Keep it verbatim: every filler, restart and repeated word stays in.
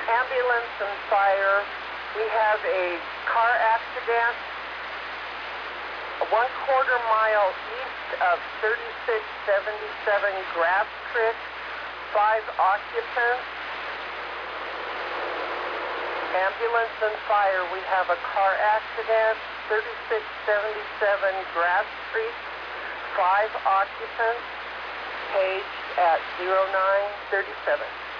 Ambulance and fire. We have a car accident one quarter mile east of thirty-six seventy-seven Grass Creek. Five occupants. Ambulance and fire. We have a car accident, thirty-six seventy-seven Grass Creek. Five occupants. Paged at zero nine thirty-seven.